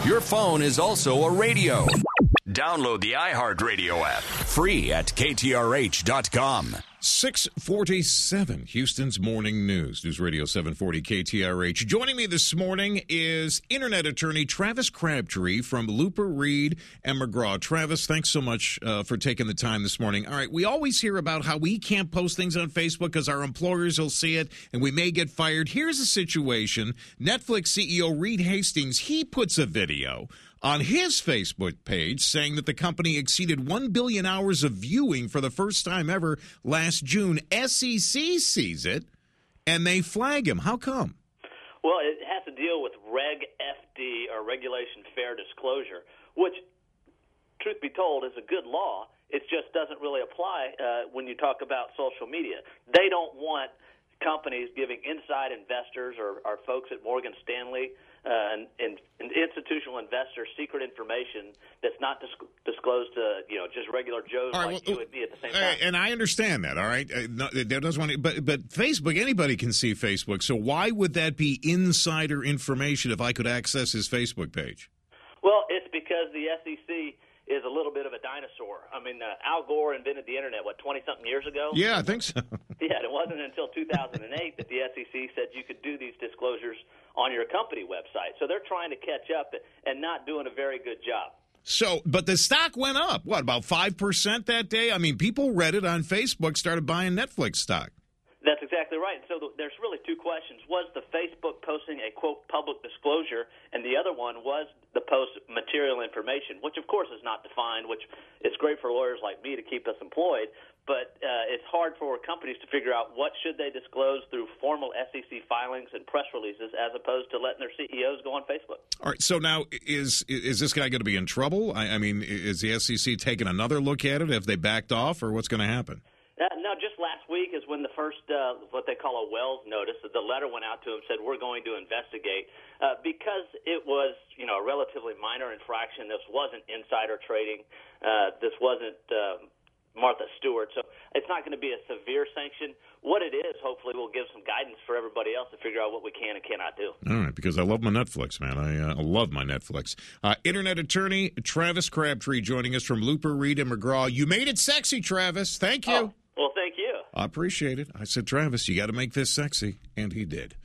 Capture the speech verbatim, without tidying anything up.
Your phone is also a radio. Download the iHeartRadio app, free at K T R H dot com. six forty-seven, Houston's Morning News. News Radio seven forty K T R H. Joining me this morning is Internet attorney Travis Crabtree from Looper, Reed, and McGraw. Travis, thanks so much uh, for taking the time this morning. All right, we always hear about how we can't post things on Facebook because our employers will see it and we may get fired. Here's a situation. Netflix C E O Reed Hastings, he puts a video on his Facebook page saying that the company exceeded one billion hours of viewing for the first time ever last June. S E C sees it, and they flag him. How come? Well, it has to deal with Reg F D, or Regulation Fair Disclosure, which, truth be told, is a good law. It just doesn't really apply uh, when you talk about social media. They don't want companies giving inside investors or, or folks at Morgan Stanley uh, and, and, and institutional investors secret information that's not dis- disclosed to, you know, just regular Joes right, like well, you and me at the same uh, time. And I understand that, all right? Uh, no, there doesn't want to, but, but Facebook, anybody can see Facebook, so why would that be insider information if I could access his Facebook page? Well, it's because the S E C is a little bit of a dinosaur. I mean, uh, Al Gore invented the Internet, what, twenty-something years ago? Yeah, I think so. Yeah, it wasn't until two thousand eight that the S E C said you could do these disclosures on your company website. So they're trying to catch up and not doing a very good job. So, but the stock went up, what, about five percent that day? I mean, people read it on Facebook, started buying Netflix stock. That's exactly right. So th- there's really two questions. Was the Facebook posting a, quote, public disclosure, and the other one was the post material information, which, of course, is not defined, which is great for lawyers like me to keep us employed, but uh, it's hard for companies to figure out what should they disclose through formal S E C filings and press releases as opposed to letting their C E Os go on Facebook. All right, so now is is this guy going to be in trouble? I, I mean, is the S E C taking another look at it? Have they backed off, or what's going to happen? Uh, no, just last week is when the first, uh, what they call a Wells notice, the letter went out to him, said we're going to investigate. Uh, because it was, you know, a relatively minor infraction, this wasn't insider trading, uh, this wasn't uh, Martha Stewart, so it's not going to be a severe sanction. What it is, hopefully, will give some guidance for everybody else to figure out what we can and cannot do. All right, because I love my Netflix, man. I uh, love my Netflix. Uh, Internet attorney Travis Crabtree joining us from Looper, Reed, and McGraw. You made it sexy, Travis. Thank you. Oh, well, thank you. I appreciate it. I said, Travis, you got to make this sexy, and he did.